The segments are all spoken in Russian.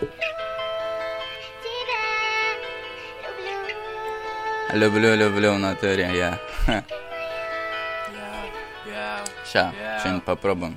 Люблю в натуре я. Ща, что-нибудь попробуем.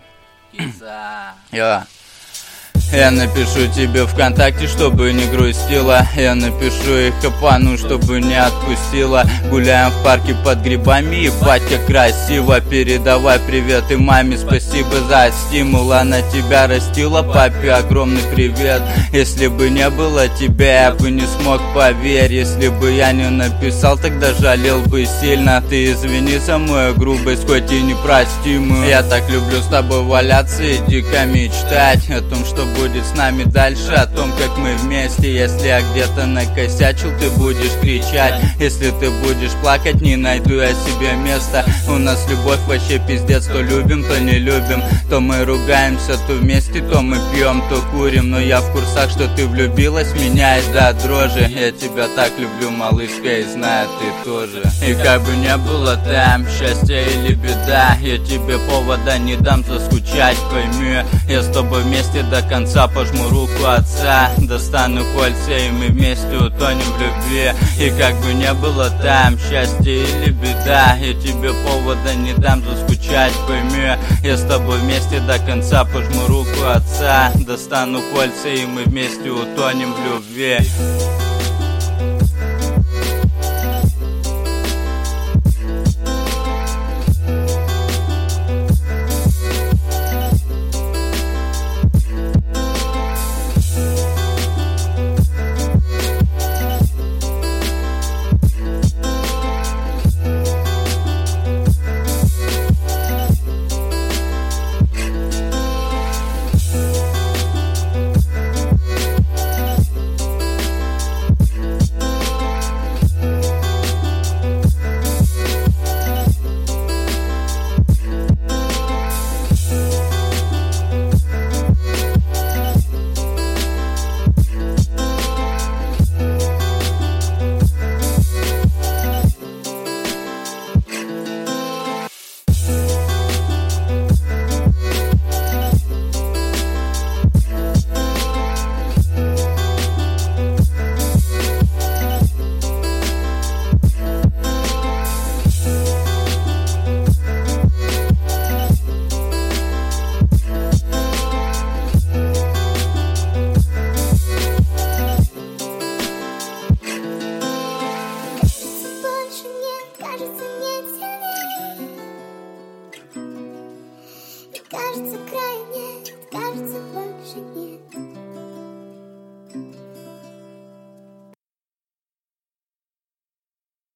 Я напишу тебе ВКонтакте, чтобы не грустила. Я напишу их Капану, чтобы не отпустила. Гуляем в парке под грибами, ебать как красиво. Передавай привет и маме, спасибо за стимул. Она тебя растила, папе огромный привет. Если бы не было тебя, я бы не смог, поверь. Если бы я не написал, тогда жалел бы сильно. Ты извини за мою грубость, хоть и непростимую. Я так люблю с тобой валяться и дико мечтать о том, что будет с нами дальше, о том, как мы вместе. Если я где-то накосячил, ты будешь кричать. Если ты будешь плакать, не найду я себе места. У нас любовь вообще пиздец, то любим, то не любим. То мы ругаемся, то вместе, то мы пьем, то курим. Но я в курсах, что ты влюбилась в меня и до дрожи. Я тебя так люблю, малышка, и знаю, ты тоже. И как бы не было там счастья или беда, я тебе повода не дам заскучать, пойми. Я с тобой вместе до конца, пожму руку отца, достану кольца, и мы вместе утонем в любви. И как бы не было там счастья или беда, я тебе повода не дам заскучать, пойми. Я с тобой вместе до конца, пожму руку отца, достану кольца, и мы вместе утонем в любви.